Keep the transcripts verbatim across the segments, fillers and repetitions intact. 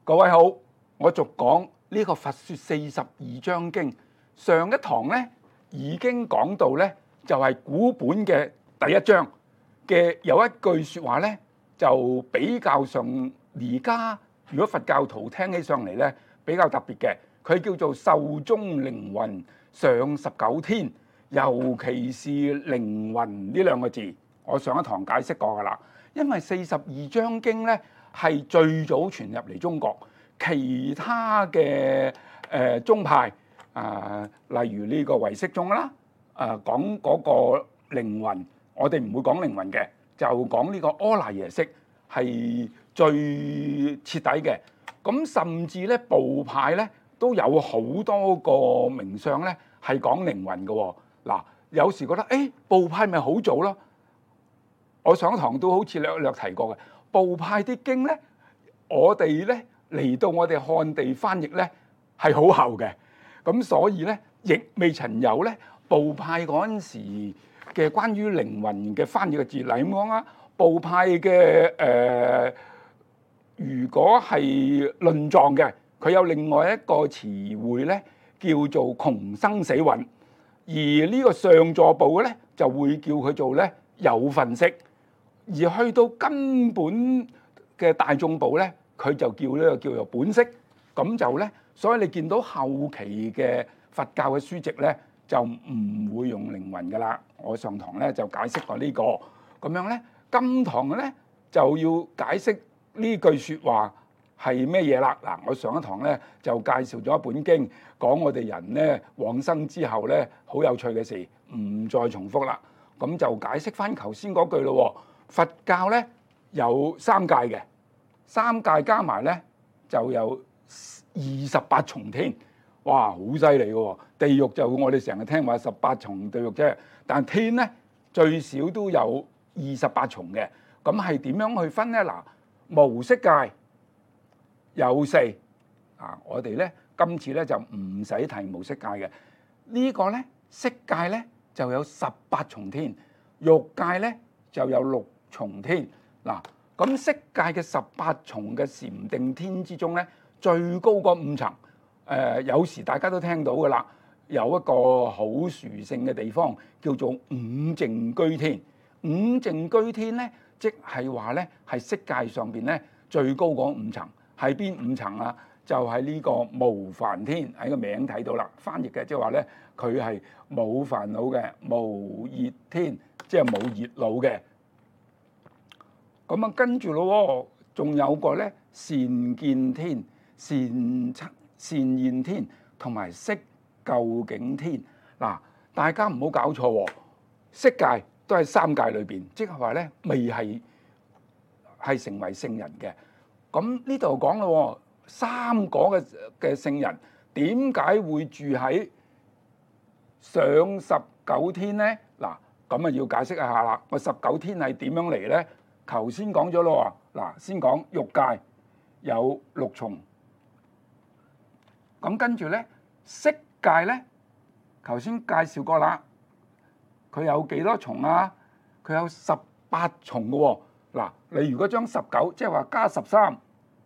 各位好，我續講呢個《佛說四十二章經》。上一堂咧已經講到咧，就係古本嘅第一章嘅有一句説話咧，就比較上而家如果佛教徒聽起上嚟咧比較特別嘅，佢叫做壽終靈魂上十九天，尤其是靈魂呢兩個字，我上一堂解釋過㗎啦。因為四十二章經咧係最早傳入嚟中國，其他嘅誒、呃、宗派啊、呃，例如呢個唯識宗啦，誒、呃、講嗰個靈魂，我哋唔會講靈魂嘅，就講呢個阿賴耶識係最徹底嘅。咁甚至咧部派咧都有好多個名相咧係講靈魂嘅喎。嗱，有時覺得誒部派咪好早咯。我上堂都好似略略提過嘅，部派啲經咧，我哋咧嚟到我哋漢地翻譯咧係好厚嘅，咁所以咧亦未曾有咧部派嗰陣時嘅關於靈魂嘅翻譯嘅字。例如咁講啊，部派嘅誒、呃，如果係論藏嘅，佢有另外一個詞彙咧叫做窮生死蘊，而呢個上座部嘅咧就會叫佢做咧有分識。而去到根本嘅大眾部咧，佢就叫呢個叫做本識，咁就咧，所以你見到後期嘅佛教嘅書籍咧，就唔會用靈魂噶啦。我上堂咧就解釋過呢個，咁樣咧，今堂咧就要解釋呢句説話係咩嘢啦。嗱，我上一堂咧就介紹咗一本經，講我哋人咧往生之後咧好有趣嘅事，唔再重複啦。咁就解釋翻頭先嗰句咯。佛教咧有三界嘅，三界加埋咧就有二十八重天，哇，好犀利嘅喎！地獄就我哋成日聽話十八重地獄啫，但天咧最少都有二十八重嘅。咁係點樣去分咧？嗱，無色界有四啊，我哋咧今次咧就唔使提無色界嘅。呢個咧色界咧就有十八重天，欲界咧就有六重天。嗱，咁色界嘅十八重嘅禪定天之中咧，最高嗰五層，誒、呃、有時大家都聽到噶啦，有一個好殊勝嘅地方叫做五淨居天。五淨居天咧，即係話咧係色界上邊咧最高嗰五層，係邊五層啊？就係、是、呢個無煩天，喺個名睇到啦。翻譯嘅即係話咧，佢係冇煩惱嘅，無熱天，即係冇熱惱嘅。咁啊，跟住咯，仲有個咧善見天、善善現天同埋色究竟天。嗱，大家唔好搞錯喎，色界都係三界裏邊，即係話咧未係係成為聖人嘅。咁呢度講咯，三果嘅嘅聖人點解會住喺上十九天咧？嗱，咁啊要解釋一下啦。個十九天係點樣嚟咧？頭先講咗咯，嗱，先講欲界有六重，咁跟住咧色界咧，頭先介紹過啦，佢有幾多重啊？佢有十八重嘅喎。嗱，你如果將十九，即係話加十三，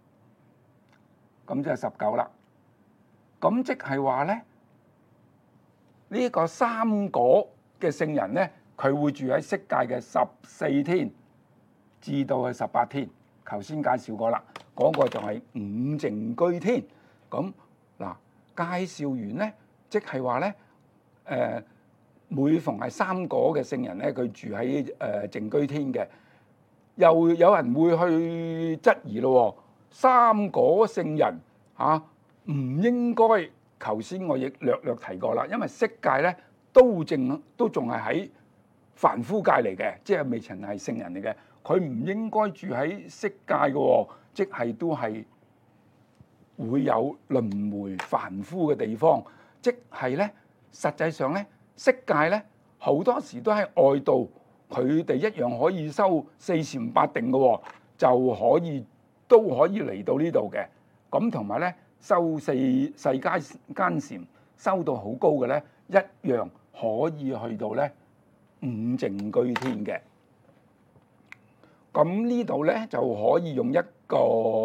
咁就係十九啦。咁即係話咧，呢個三果嘅聖人咧，佢會住喺色界嘅十四天。至到係十八天，頭先介紹過啦，嗰、那個就係五淨居天。咁嗱，介紹完咧，即係話咧，誒、呃、每逢係三果嘅聖人咧，佢住喺誒淨居天嘅。又有人會去質疑咯，三果聖人嚇唔、啊、應該？頭先我亦略略提過啦，因為色界咧都正都仲係喺凡夫界嚟嘅，即係未曾係聖人嚟嘅。佢唔應該住喺色界嘅，即係都係會有輪迴凡夫嘅地方。即係咧，實際上咧，色界咧好多時都喺外道，佢哋一樣可以修四禪八定嘅，就可以都可以嚟到呢度嘅。咁同埋咧，修四世間間禪，修到好高嘅咧，一樣可以去到咧五淨居天嘅。咁呢度咧就可以用一個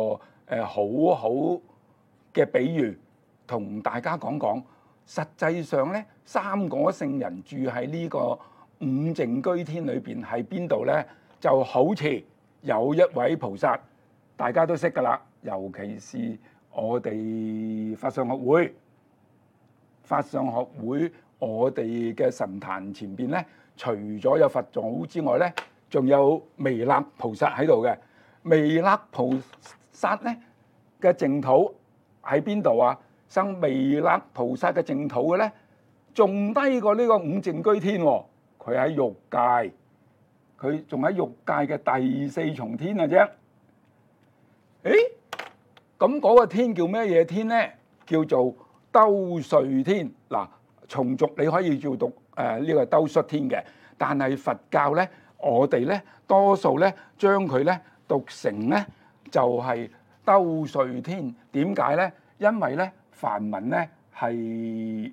誒好好嘅比喻，同大家講講。實際上咧，三果聖人住喺呢個五淨居天裏邊喺邊度咧？就好似有一位菩薩，大家都識㗎啦。尤其是我哋法相學會，法相學會我哋嘅神壇前邊咧，除咗有佛祖之外咧，仲有彌勒菩薩喺度嘅。彌勒菩薩咧嘅淨土喺邊度啊？生彌勒菩薩嘅淨土嘅咧，仲低過呢個五淨居天喎。佢喺欲界，佢仲喺欲界嘅第四重天啊啫。誒，咁嗰個天叫咩嘢天咧？叫做兜率天。嗱，從俗你可以叫讀誒呢個兜率天嘅，但係佛教咧，我哋咧多數咧將佢咧讀成咧就係兜率天。點解咧？因為咧梵文咧係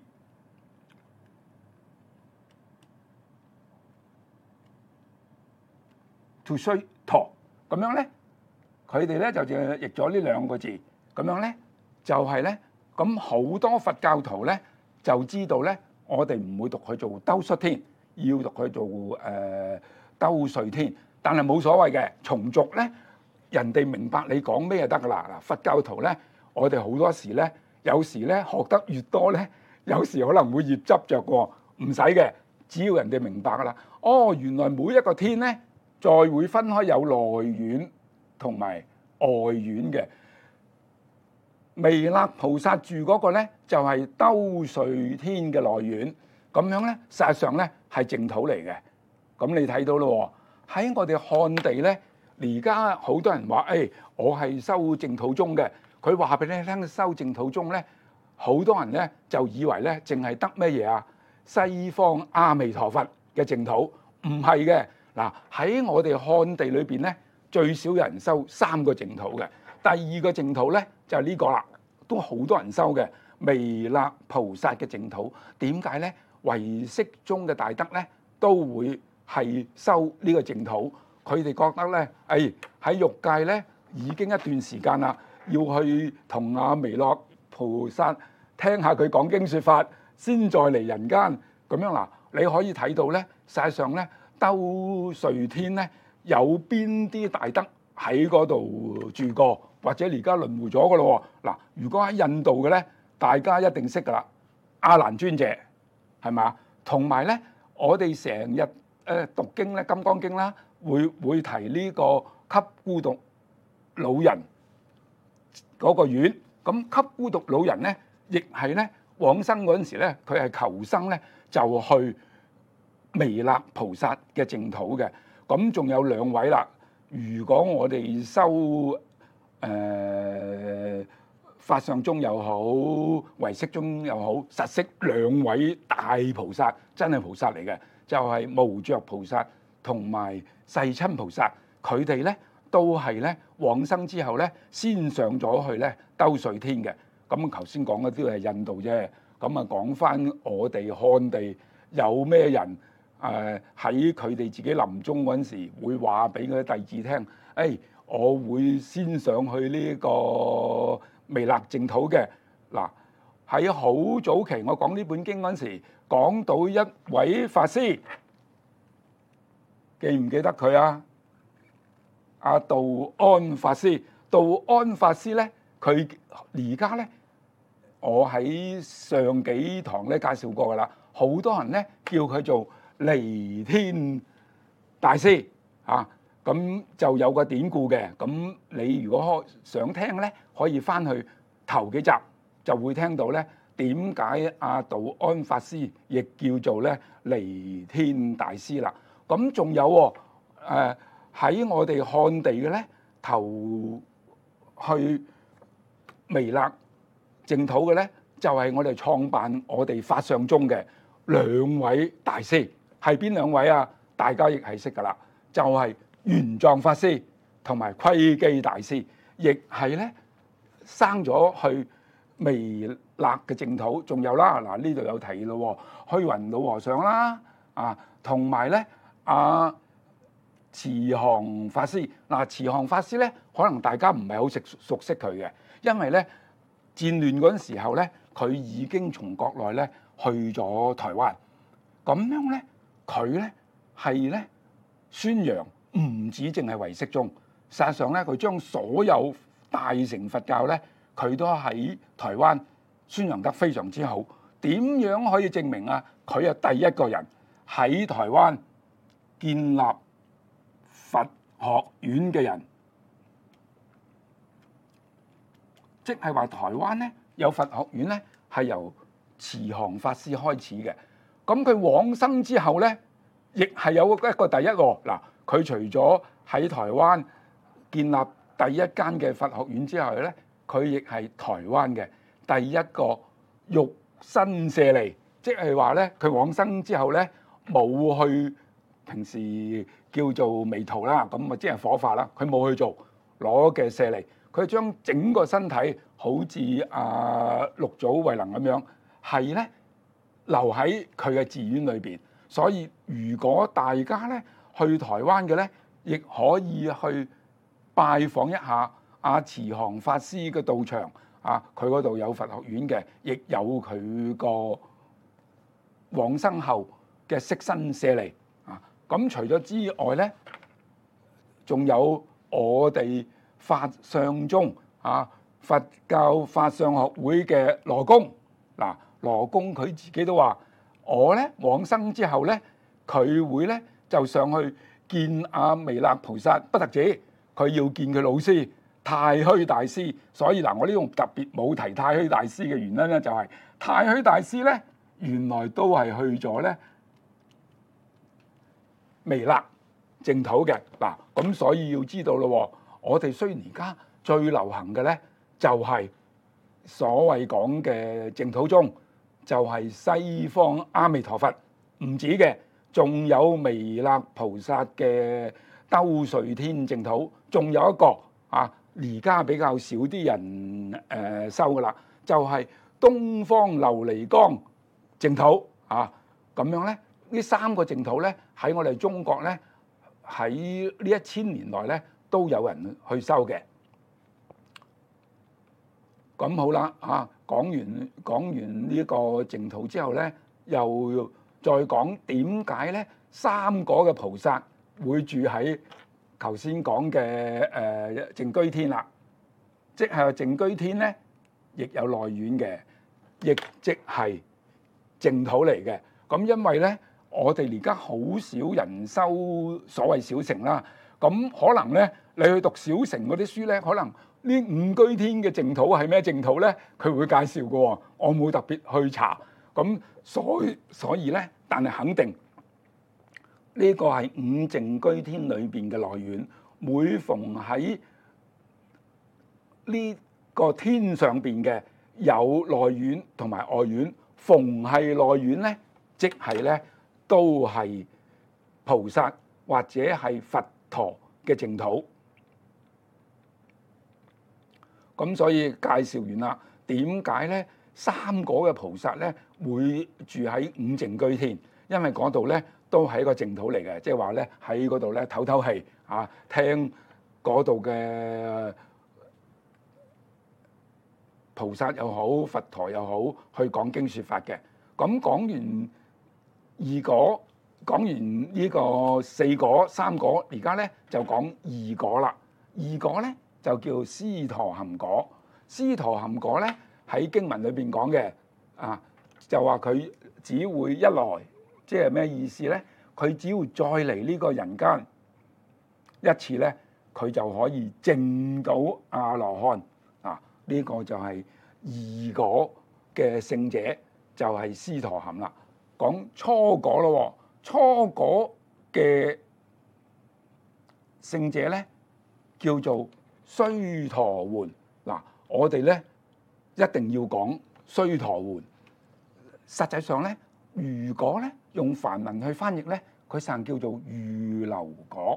to 須陀咁樣咧，佢哋咧就就譯咗呢兩個字，咁樣咧就係咧，咁好多佛教徒咧就知道咧，我哋唔會讀佢做兜率天，要讀佢做誒兜率天，但係冇所謂嘅，從俗咧人哋明白你講咩就得噶啦。嗱，佛教徒咧，我哋好多時咧。有時咧學得越多咧，有時可能會越執着喎，唔使嘅，只要人哋明白噶啦。哦，原來每一個天咧，再會分開有內院同埋外院嘅。彌勒菩薩住嗰個咧，就係兜率天嘅內院，咁樣咧，實際上咧係淨土嚟嘅。咁你睇到咯，喺我哋漢地咧，而家好多人話，誒、哎，我係修淨土宗嘅。佢話俾你聽，修淨土宗咧，好多人咧就以為咧，淨係得咩嘢啊？西方阿彌陀佛嘅淨土，唔係嘅。嗱，喺我哋漢地裏邊咧，最少有人修三個淨土嘅。第二個淨土咧就係呢個啦，都好多人修嘅彌勒菩薩嘅淨土。點解咧？唯識宗嘅大德咧都會係修呢個淨土。佢哋覺得咧，誒喺欲界咧已經一段時間啦。要去同阿彌勒菩薩聽下佢講經說法，先再嚟人間咁樣嗱。你可以睇到咧，實際上咧兜率天咧有邊啲大德喺嗰度住過，或者而家輪迴咗噶咯嗱。如果喺印度嘅咧，大家一定識噶啦，阿難尊者係咪？同埋咧，我哋成日誒讀經咧，《金剛經》啦，會會提呢個給孤獨老人嗰個院，咁給孤獨老人咧，亦係咧往生嗰陣時咧，佢係求生咧，就去彌勒菩薩嘅淨土嘅。咁仲有兩位啦。如果我哋修誒、呃、法相宗又好，唯識宗又好，實識兩位大菩薩，真係菩薩嚟嘅，就係、是、無著菩薩同埋世親菩薩，佢哋咧。都係咧往生之後咧，先上咗去咧兜率天嘅。咁頭先講嗰啲係印度啫。咁啊講翻我哋漢地有咩人誒喺佢哋自己臨終嗰陣時會話俾嗰啲弟子聽，誒、哎、我會先上去呢個彌勒淨土嘅。嗱，喺好早期我講呢本經嗰陣時，講到一位法師，記唔記得佢啊？阿道安法師，道安法師咧，佢而家咧，我喺上幾堂咧介紹過噶啦，好多人咧叫佢做彌天大師啊，咁就有個典故嘅。咁你如果想聽咧，可以翻去頭幾集就會聽到咧，點解阿道安法師亦叫做咧彌天大師啦。咁仲有誒。呃喺我哋漢地嘅咧，投去彌勒淨土嘅咧，就係、是、我哋創辦我哋法相宗嘅兩位大師，係邊兩位啊？大家亦係識噶啦，就係、是、玄奘法師同埋窺基大師，亦係咧生咗去彌勒嘅淨土。仲有啦，嗱呢度有提咯，虛雲老和尚啦，啊，同埋咧啊。 慈航法師。嗱，慈航法師咧，可能大家唔係好熟熟悉佢嘅，因為咧戰亂嗰陣時候咧，佢已經從國內咧去咗台灣。咁樣咧，佢咧係咧宣揚唔止淨係唯識宗，實際上咧佢將所有大乘佛教咧，佢都喺台灣宣揚得非常之好。點樣可以證明啊？佢係第一個人喺台灣建立佛學院嘅人，即係話台灣咧有佛學院咧係由慈航法師開始嘅。咁佢往生之後咧，亦係有一個第一個嗱。佢除咗喺台灣建立第一間嘅佛學院之後咧，佢亦係台灣嘅第一個肉身舍利，即係話咧佢往生之後咧冇去平時叫做彌陀啦，咁啊即係火化啦，佢冇去做攞嘅舍利，佢將整個身體好似阿六祖慧能咁樣，係咧留喺佢嘅寺院裏邊。所以如果大家咧去台灣嘅咧，亦可以去拜訪一下阿慈航法師嘅道場啊，佢嗰度有佛學院嘅，亦有佢個往生後嘅色身舍利啊。咁除咗之外咧，仲有我哋法相宗啊，佛教法相學會嘅羅公嗱，羅公佢自己都話：我咧往生之後咧，佢會咧就上去見阿彌勒菩薩，不特止，佢要見佢老師太虛大師。所以嗱，我呢度特別冇提太虛大師嘅原因咧，就係太虛大師咧原來都係去咗咧彌勒淨土嘅嗱。咁所以要知道咯，我哋雖然而家最流行嘅咧就係所謂講嘅淨土宗，就係西方阿彌陀佛，唔止嘅，仲有彌勒菩薩嘅兜率天淨土，仲有一個啊，而家比較少啲人誒修噶啦，就係東方琉璃光淨土啊。咁樣咧，呢三個淨土咧喺我哋中國咧喺呢一千年內咧都有人去修嘅。咁好啦，啊講完講完呢個淨土之後咧，又再講點解咧三果嘅菩薩會住喺頭先講嘅誒淨居天啦。即係淨居天咧，亦有內院嘅，亦即係淨土嚟嘅。咁因為咧，我哋而家好少人修所謂小乘啦，咁可能咧你去讀小乘嗰啲書咧，可能呢五居天嘅淨土係咩淨土咧？佢會介紹嘅喎，我冇特別去查。咁所以所以咧，但係肯定呢個係五淨居天裏邊嘅內院。每逢喺呢個天上邊嘅有內院同埋外院，逢係內院咧，即係咧都係菩薩或者係佛陀嘅淨土。咁所以介紹完啦，點解咧三果嘅菩薩咧會住喺五淨居天？因為嗰度咧都係一個淨土嚟嘅，即係話咧喺嗰度咧唞唞氣啊，聽嗰度嘅菩薩又好，佛陀又好，去講經説法嘅。咁講完二果，講完呢個四果、三果，而家咧就講二果啦。二果咧就叫獅陀含果。獅陀含果咧喺經文裏邊講嘅啊，就話佢只會一來，即係咩意思咧？佢只要再嚟呢個人間一次咧，佢就可以證到阿羅漢啊！呢、這個就係二果嘅聖者，就係獅陀含啦。講初果咯，初果嘅聖者咧叫做須陀洹。嗱，我哋咧一定要講須陀洹。實際上咧，如果咧用梵文去翻譯咧，佢實際叫做預流果。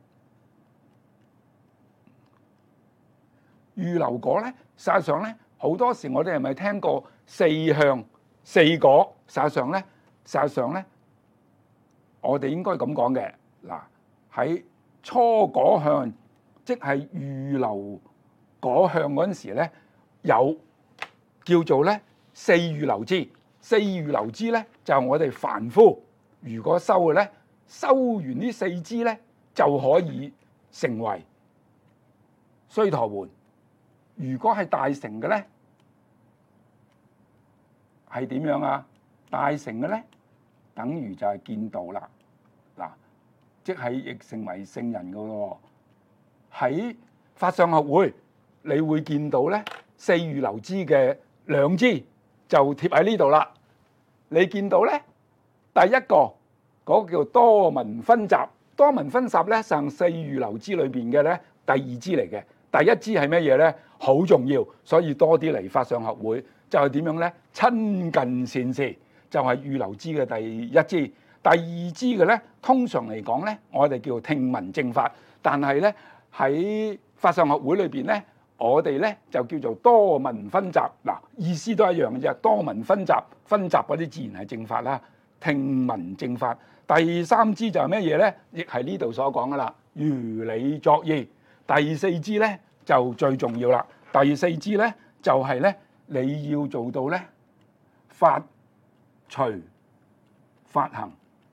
預流果咧，實際上咧好多時我哋係咪聽過四向四果？實際上咧，實際上咧，我哋應該咁講嘅。嗱，喺初果向，即係預留果向嗰陣時咧，有叫做咧四預流支。四預流支咧就係我哋凡夫如果收嘅咧，收完呢四支咧就可以成為須陀洹。如果係大乘嘅咧，係點樣啊？大乘嘅咧，等於就係見道啦。嗱，即係亦成為聖人噶咯。喺法相學會，你會見到咧四預流支嘅兩支就貼喺呢度啦。你見到咧，第一個嗰、那個叫多聞熏習，多聞熏習咧上四預流支裏邊嘅咧第二支嚟嘅。第一支係咩嘢咧？好重要，所以多啲嚟法相學會。就係點樣咧？親近善事就係預流支嘅第一支。第二支嘅咧，通常嚟講咧，我哋叫聽聞正法。但係咧喺法相學會裏邊咧，我哋咧就叫做多聞熏習。嗱，意思都一樣嘅啫。多聞熏習，熏習嗰啲自然係正法啦。聽聞正法。第三支就係咩嘢咧？亦係呢度所講噶啦，如理作意。第四支咧就最重要啦。第四支咧就係咧，你要做到咧法隨法行。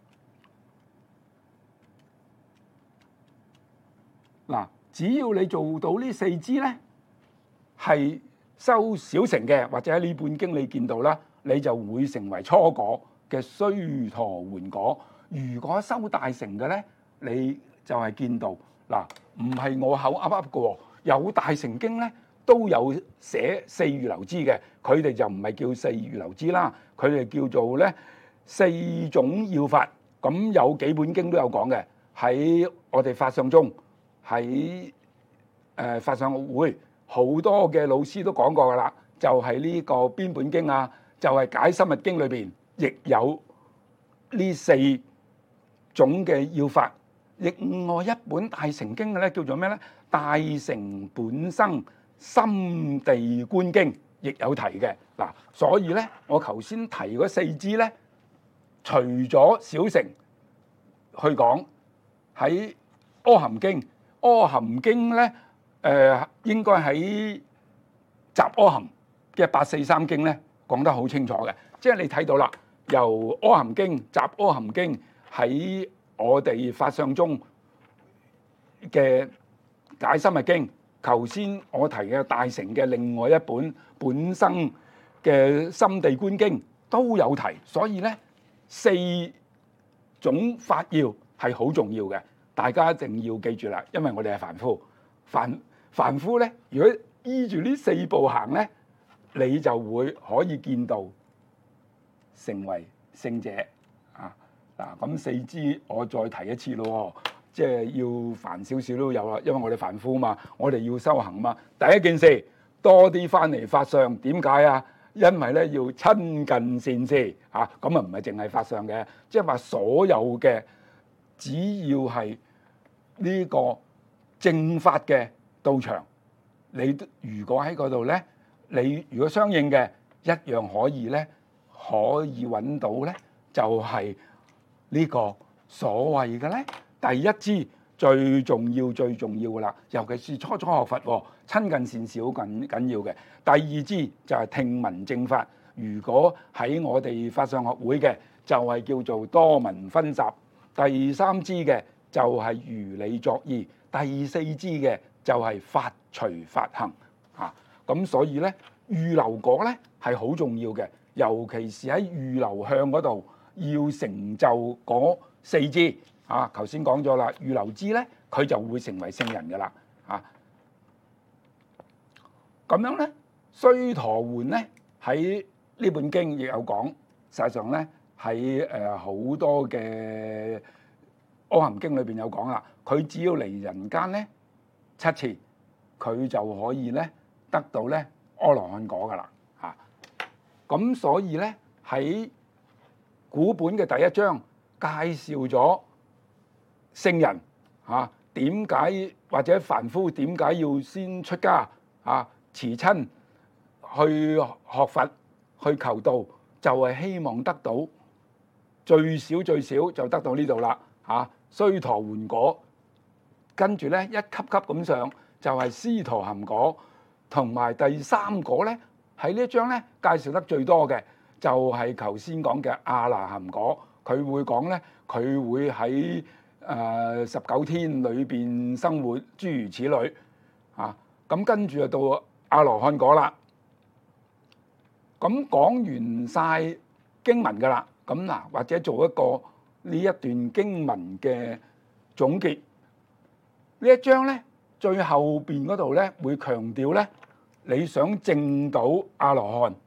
嗱，只要你做到呢四支咧，係修小乘嘅，或者喺呢本經你見到啦，你就會成為初果嘅須陀洹果。如果修大乘嘅咧，你就係見道。嗱，唔係我口噏噏嘅喎，有大乘經咧都有寫四預流支嘅，佢哋就唔係叫四預流支啦，佢哋叫做咧四種要法。咁有幾本經都有講嘅，喺我哋法相中，喺誒法相學會好多嘅老師都講過噶啦，就係呢個邊本經啊，就係解深密經裏邊亦有呢四種嘅要法。另外一本大乘經嘅咧叫做咩咧？大乘本生心地觀經亦有提嘅。嗱，所以咧我頭先提嗰四支咧，除咗小乘去講，喺阿含經，阿含經咧誒、呃、應該喺雜阿含嘅八四三經咧講得好清楚嘅。即係你睇到啦，由阿含經、雜阿含經喺我哋法相中嘅解深密經，頭先我提嘅大乘嘅另外一本本生嘅心地觀經都有提，所以咧四種法要係好重要嘅，大家一定要記住啦。因為我哋係凡夫，凡凡夫咧，如果依住呢四步行咧，你就會可以見到成為聖者啊！嗱，咁四支我再提一次咯，即係要煩少少都有啦，因為我哋凡夫嘛，我哋要修行嘛。第一件事，多啲翻嚟法相，點解啊？因為咧要親近善事啊，咁啊唔係淨係法相嘅，即係話所有嘅只要係呢個正法嘅道場，你如果喺嗰度咧，你如果相應嘅一樣可以咧，可以揾到咧，就係呢個所謂嘅咧，第一支最重要最重要噶啦，尤其是初初學佛，親近善事好緊緊要嘅。第二支就係聽聞正法，如果喺我哋法相學會嘅，就係叫做多聞熏習。第三支嘅就係如理作意，第四支嘅就係法隨法行啊。咁所以咧，預流果咧係好重要嘅，尤其是喺預流向嗰度要成就嗰四支啊。頭先講咗啦，預流支咧佢就會成為聖人噶啦啊。咁樣咧，須陀洹咧喺呢本經亦有講，實際上咧喺誒好多嘅阿含經裏邊有講啦。佢只要嚟人間咧七次，佢就可以咧得到咧阿羅漢果噶啦嚇。咁所以咧喺古本嘅第一章介紹咗聖人嚇點解，或者凡夫點解要先出家啊？辭親去學佛去求道，就係希望得到最少最少就得到呢度啦嚇。須陀洹果跟住咧一級級咁上，就係斯陀含果，同埋第三果咧喺呢一章咧介紹得最多嘅就係頭先講嘅阿那含果，佢會講咧佢會喺誒十九天裏邊生活，諸如此類啊。咁跟住就到阿羅漢果啦。咁講完晒經文噶啦，咁嗱或者做一個呢一段經文嘅總結。呢一章咧最後邊嗰度咧會強調咧，你想證到阿羅漢，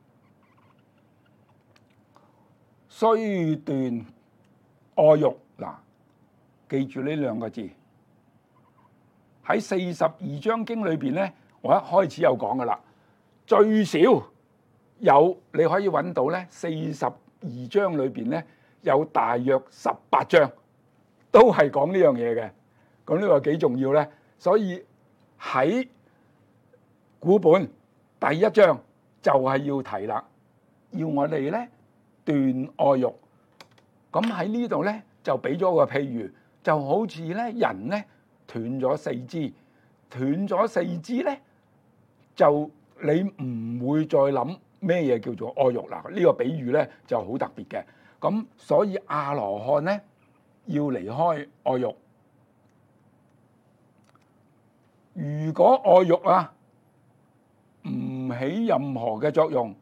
須斷愛欲。嗱，記住呢兩個字。喺四十二章經裏邊咧，我一開始有講噶啦，最少有你可以揾到咧，四十二章裏邊咧有大約十八章都係講呢樣嘢嘅。咁呢個幾重要咧？所以喺古本第一章就係要提啦，要我哋咧斷愛欲。咁喺呢度咧就俾咗個譬如，就好似咧人咧斷咗四肢，斷咗四肢咧就你唔會再諗咩嘢叫做愛欲啦。呢個比喻咧就好特別嘅。咁所以阿羅漢咧要離開愛欲。如果愛欲啊唔起任何嘅作用，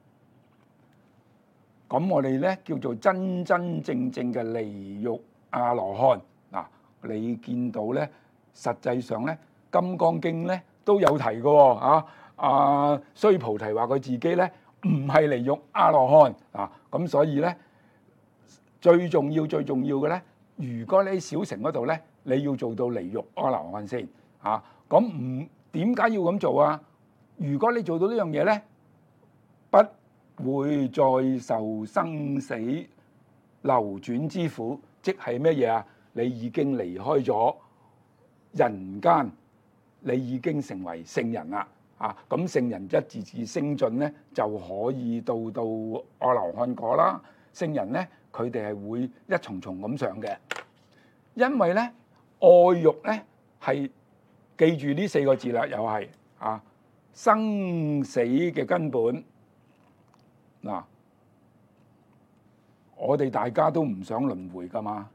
咁我哋咧叫做真真正正嘅離欲阿羅漢。嗱，你見到咧，實際上咧《金剛經》咧都有提嘅喎。啊，阿須菩提話佢自己咧唔係離欲阿羅漢啊。咁所以咧最重要最重要嘅咧，如果你喺小乘嗰度咧，你要做到離欲阿羅漢先啊。咁唔點解要咁做啊？如果你做到呢樣嘢咧，不會再受生死流轉之苦，即係咩嘢啊？你已經離開咗人間，你已經成為聖人啦。啊，咁聖人一字字升進咧，就可以到到阿羅漢果啦。聖人咧，佢哋係會一重重咁上嘅，因為咧愛欲咧係。記住呢四個字啦，又係啊生死嘅根本。嗱，我哋大家都唔想輪迴噶嘛。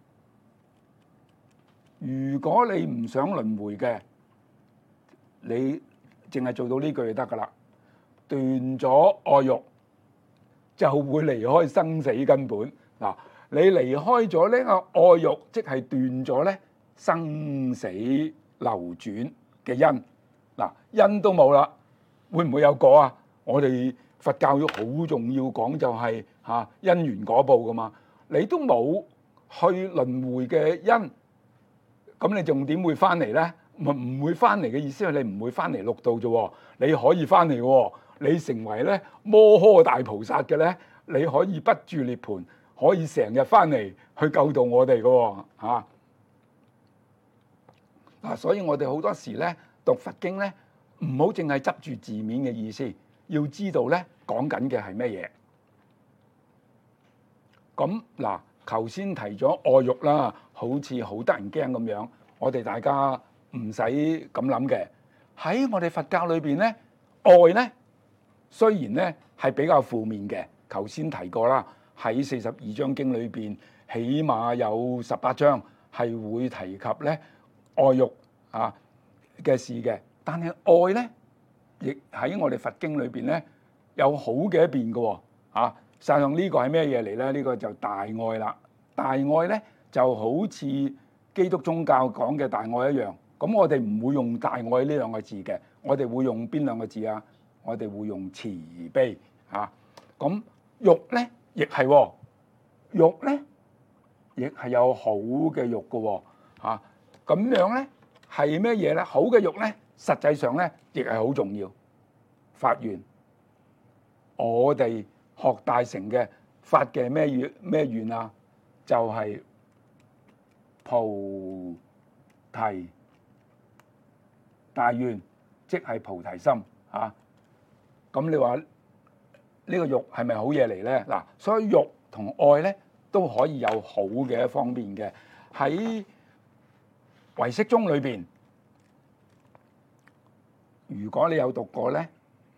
如果你唔想輪迴嘅，你淨係做到呢句就得噶啦。斷咗愛欲，就會離開生死根本。嗱，你離開咗呢個愛欲，即係斷咗咧生死流轉嘅因。嗱，因都冇啦，會唔會有果啊？我哋佛教要好重要講就係嚇因緣果報噶嘛，你都冇去輪迴嘅因，咁你仲點會翻嚟咧？唔唔會翻嚟嘅意思係你唔會翻嚟六道啫，你可以翻嚟嘅，你成為咧摩訶大菩薩嘅咧，你可以不住涅槃，可以成日翻嚟去救度我哋嘅嚇。嗱，所以我哋好多時咧讀佛經咧，唔好淨係執住字面嘅意思，要知道咧講緊嘅係咩嘢。咁嗱，頭先提咗愛欲啦，好似好得人驚咁樣，我哋大家唔使咁諗嘅。喺我哋佛教裏邊咧，愛咧雖然咧係比較負面嘅，頭先提過啦，喺四十二章經裏邊，起碼有十八章係會提及咧愛欲啊嘅事嘅。但係愛咧，亦喺我哋佛經裏邊咧有好嘅一邊嘅喎啊。實際上呢個係咩嘢嚟咧？呢個就大愛啦。大愛咧就好似基督宗教講嘅大愛一樣。咁我哋唔會用大愛呢兩個字嘅，我哋會用邊兩個字啊？我哋會用慈悲啊。咁欲咧亦係喎，欲咧亦係有好嘅欲嘅喎啊。咁樣咧係咩嘢咧？好嘅欲咧，實際上咧亦係好重要。發願，我哋學大乘嘅發嘅咩願咩願啊？就係、是、菩提大願，即係菩提心啊！咁你話呢個欲係咪好嘢嚟咧？嗱，所以欲同愛咧都可以有好嘅一方面嘅。喺唯識宗裏邊，如果你有讀過咧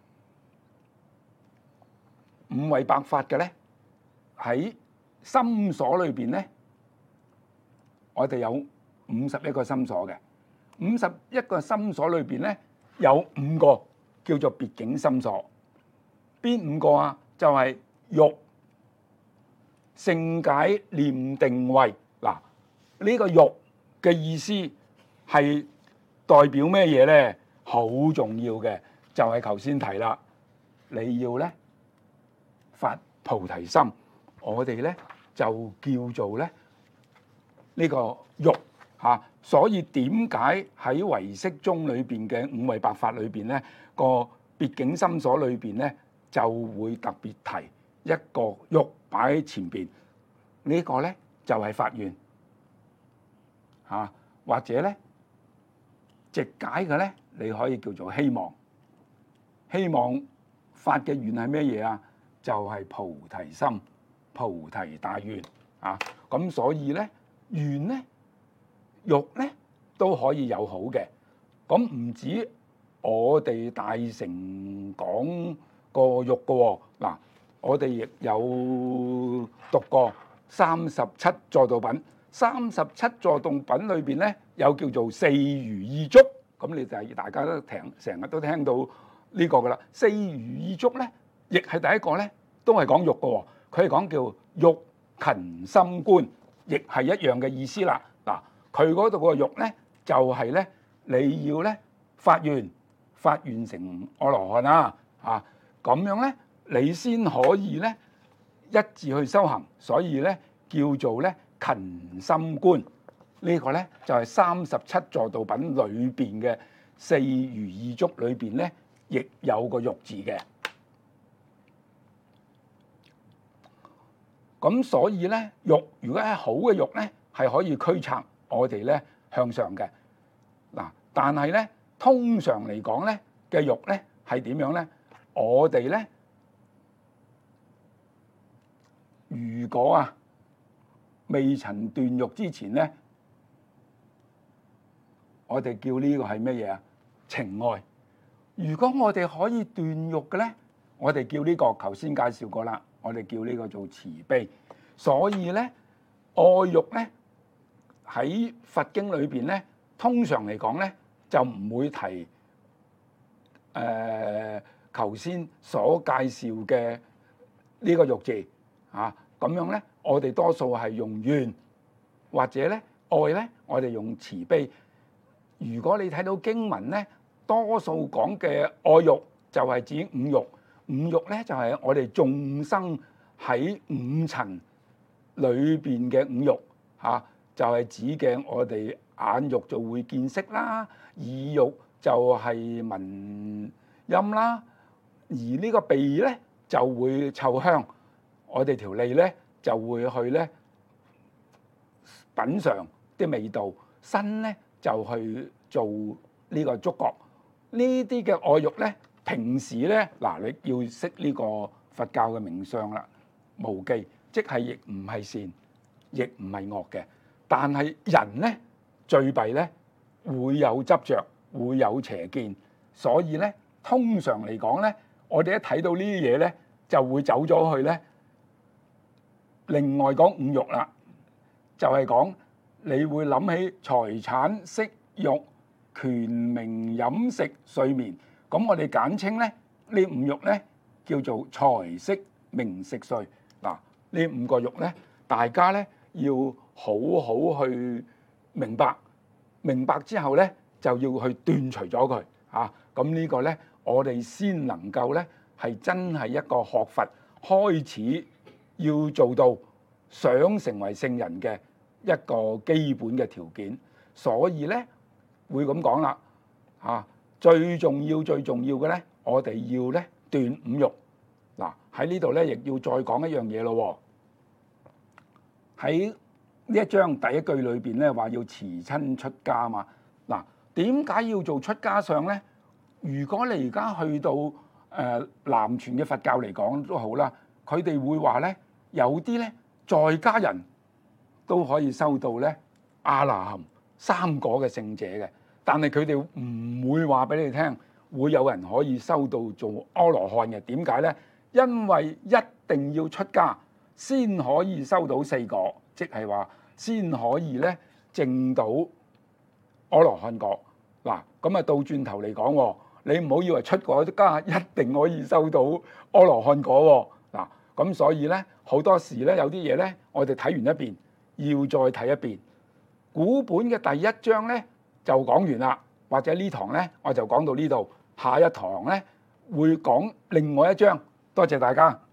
五位百法嘅咧，喺心所裏邊咧，我哋有五十一個心所嘅。五十一個心所裏邊咧，有五個叫做別境心所。邊五個啊？就係欲、勝解、念、定、慧。嗱，呢個欲嘅意思係代表咩嘢咧？好重要嘅，就係頭先提啦，你要咧發菩提心，我哋咧就叫做咧呢個欲嚇。所以點解喺唯識宗裏邊嘅五位百法裏邊咧，個別境心所裏邊咧就會特別提一個欲擺喺前邊？呢個咧就係發願嚇，或者咧直解嘅咧，你可以叫做希望。希望發嘅願係咩嘢啊？就係菩提心、菩提大願啊！咁所以咧願咧，欲咧都可以有好嘅。咁唔止我哋大乘講個欲嘅喎。嗱，我哋亦有讀過三十七助道品。三十七助道品裏邊咧有叫做四如意足。咁你就大家都聽成日都聽到呢個噶啦。四如意足咧，亦係第一個咧，都係講欲嘅喎。佢係講叫欲勤心觀，亦係一樣嘅意思啦。嗱，佢嗰度個欲咧就係咧，你要咧發願，發願成阿羅漢啦，啊咁樣咧，你先可以咧一致去修行。所以咧叫做咧勤心觀。呢個咧就係三十七助道品裏邊嘅四如意足裏邊咧，亦有個欲字嘅。咁所以咧，欲如果係好嘅欲咧，係可以驅策我哋咧向上嘅。嗱，但係咧通常嚟講咧嘅欲咧係點樣咧？我哋咧如果啊未曾斷欲之前咧，我哋叫呢個係乜嘢啊？情愛。如果我哋可以斷欲嘅咧，我哋叫呢個頭先介紹過啦，我哋叫呢個做慈悲。所以咧愛欲咧喺佛經裏邊咧，通常嚟講咧就唔會提誒頭先所介紹嘅呢個欲字啊。咁樣咧，我哋多數係用願，或者咧愛咧，我哋用慈悲。如果你睇到經文咧，多數講嘅愛欲就係指五欲。五欲咧就係我哋眾生喺五塵裏邊嘅五欲嚇，就係指嘅我哋眼欲就會見色啦，耳欲就係聞音啦，而呢個鼻咧就會嗅香，我哋條脷咧就會去咧品嚐啲味道，身咧就去做呢個觸覺。呢啲嘅愛欲咧，平時咧嗱，你要識呢個佛教嘅名相啦，無記，即係亦唔係善，亦唔係惡嘅。但係人咧最弊咧會有執着，會有邪見，所以咧通常嚟講咧，我哋一睇到呢啲嘢咧，就會走咗去咧。另外講五欲啦，就係講你會諗起財產、色欲、權名、飲食、睡眠。咁我哋簡稱咧呢五欲咧叫做財色名食睡。嗱，呢五個欲咧，大家咧要好好去明白，明白之後咧就要去斷除咗佢嚇。咁呢個咧，我哋先能夠咧係真係一個學佛開始要做到想成為聖人嘅一個基本嘅條件。所以咧會咁講啦嚇。最重要最重要嘅咧，我哋要咧斷五欲。嗱，喺呢度咧，亦要再講一樣嘢咯。喺呢一章第一句裏邊咧，話要辭親出家嘛。嗱，點解要做出家相咧？如果你而家去到誒、呃、南傳嘅佛教嚟講都好啦，佢哋會話咧，有啲咧在家人都可以修到咧阿那含， 三果嘅聖者嘅，但係佢哋唔會話俾你聽，會有人可以修到做阿羅漢嘅。點解呢？因為一定要出家先可以修到四果，即係話先可以咧證到阿羅漢果。嗱，咁啊倒轉頭嚟講，你唔好以為出過家一定可以修到阿羅漢果喎。嗱，咁所以咧好多時咧有啲嘢咧，我哋睇完一遍，要再睇一遍。古本嘅第一章咧就講完啦，或者呢堂咧我就講到呢度，下一堂咧會講另外一章。多謝大家。